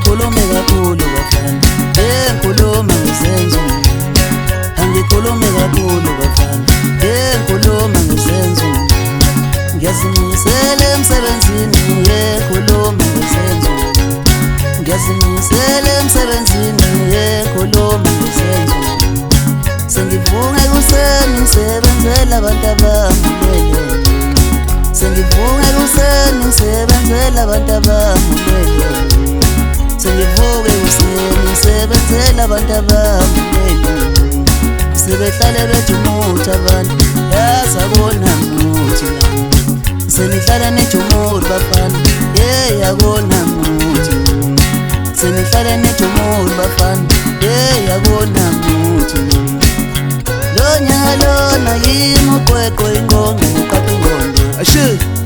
angikhulume kakhulu bafana, ngikhuluma ngesenzo. Angikhulume kakhulu bafana, ngikhuluma ngesenzo. Ngiyazimisela emsebenzini, ngikhuluma ngesenzo. Ngiyazimisela emsebenzini, ngikhuluma ngesenzo. Sengivuka ekuseni ngisebenzela abantu abamulele. Sengivuka ekuseni ngisebenzela abantu abamulele. Sengivuka ekuseni ngisebenzela abantu abamulele. Sebehlale bejumuthi abantu, yazi akona muthi la. Senihlala nejumuthi bafana, akona muthi. Senihlala nejumuthi bafana, akona muthi. Lonyaka lona yimi uqweqwe ingongo uqaphe ingondo. Ashe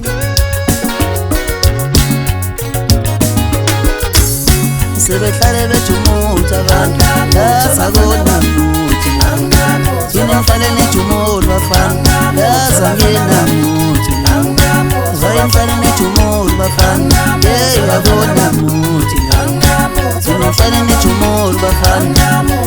sebehlale bejumuthi abantu, yazi akona muthi. Yini ngihlale nejumuthi bafana, yazi angina muthi. Zayi ngihlale nejumuthi bafana, akona muthi. Yini ngihlale nejumuthi bafana.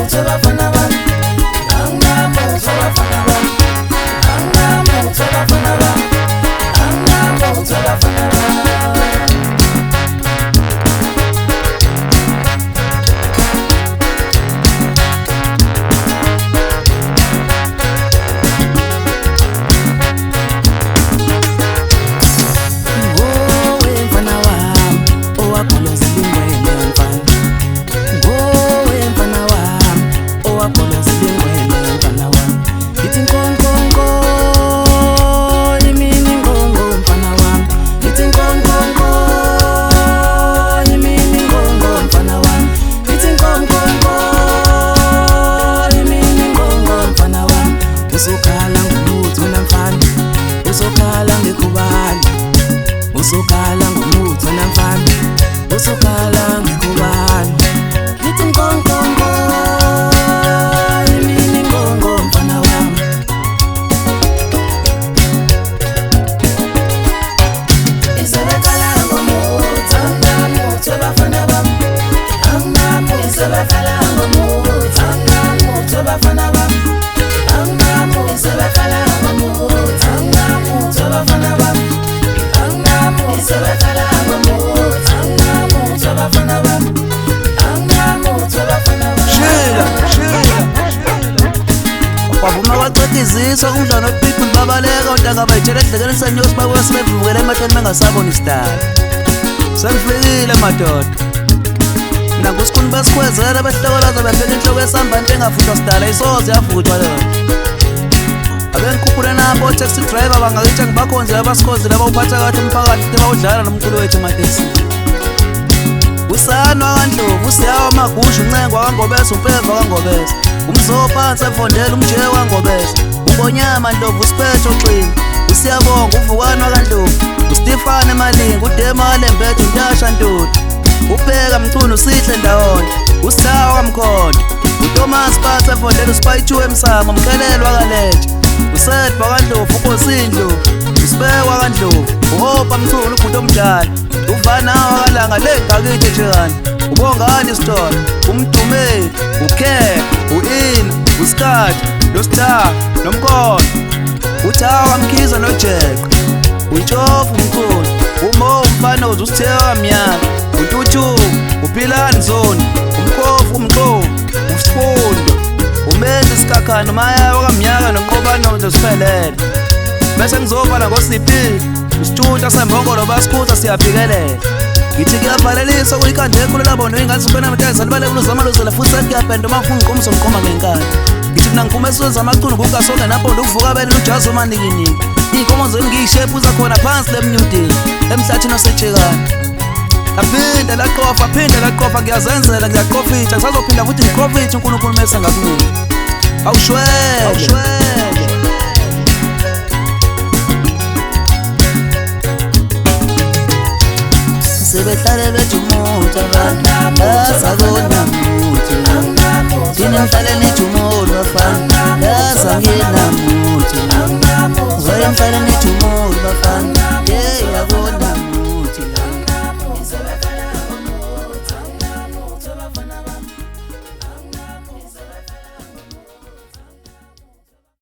Usokhala ngomuthi wena mfana, usokhala ngekhubani. Usokhala ngomuthi wena mfana, usokhala ngekhubani. Ngithi nkonkonko, yimini nkonko mfana wami. Isebekhala ngomuthi, angamuthi wabafana bami. Angamuthi isebekhala ngomuthi, angamuthi wabafana bami. Wavuma waqediziswa umdlalo oPeople babaleka untanga bayitshela edlekeni senyosi babuye sebevukela emahlweni bengasabona isidala. Sengifikile madoda, mina ngusikhuni besikhwezela behlokolaza bebheka inhloko yesambante engafuthwa sidala isoze yavuthwa leyo. Abenkhuphule nabo taxi driver bangakitsha ngibakhonzela abasikhonzela abawuphatha kahle umphakathi bawudlala nomculo wethu emateksini. Usanwa kaNdlovu, usiyawa amagusha, uncengwa kaNgobese, umpemva kaNgobese. Umzophansi efondela umjewe kaNgobese. Umbonyama Ndlovu usiphethe oxini. Usiyabonga uvukana kaNdlovu, uStifane Malinga, uDema Lembethe, uNtasha Ntuli. Ubheka Mchunu usihle ndawonye, uSithawa kaMkhonto. uThomas Phatha efondela uSpayithu eMsamo, Mkhelelwa kaLetshe. Usedwa kaNdlovu, uNkosi Ndlovu, uSibekwa kaNdlovu. Uhopa Mchunu ubhuti omdala. Uvanawa kalanga lengakithi njengani. Ubongani Sithole, uMdumeli, uKhe, uIna, uSkhathi, noSithawa, noMkhono. uThawa Mkhize noJeqe, uNtshofu Mkhulu, uMo Mfanozi, uSithewa Mnyaka, uNtuthuko, uPhilani Zondi, uMkhofu Mqovu, uSifundo, uMenzi Sikhakhane, uMayawa kaMnyaka noQobano Siphelele. Bese ngizovala ngoSiphi, uSitshutha Sembongolo basikhutha siyaphikelela. Ngithi kuyavalelisa kuyikhanda ekhulu labona ingathi ubena mtazana balekulu zamaluzela futhi sekuyapenda uma ufuna uqomiso ngiqoma ngenkani. Ngithi mina ngiphume esizwe zamachunu kukasonke napho ukuvuka bele ujazi omanikiniki. Inkomo zenu ngiyishepu zakhona phansi lemnyudeni emhlathini osetshekana. Aphinda laqofa ngiyazenzela ngiyaqofitha ngisazophinda futhi ngiqofithe uNkulunkulu mase ngakunika. Awushwele. Sebehlale bejumuthi abantu, asakona muthi. Thina ngihlale